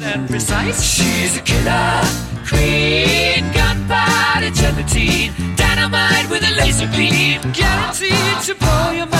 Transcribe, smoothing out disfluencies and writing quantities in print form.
and precise. She's a killer queen, gunpowder gelatine, dynamite with a laser beam, Guaranteed to blow your mind.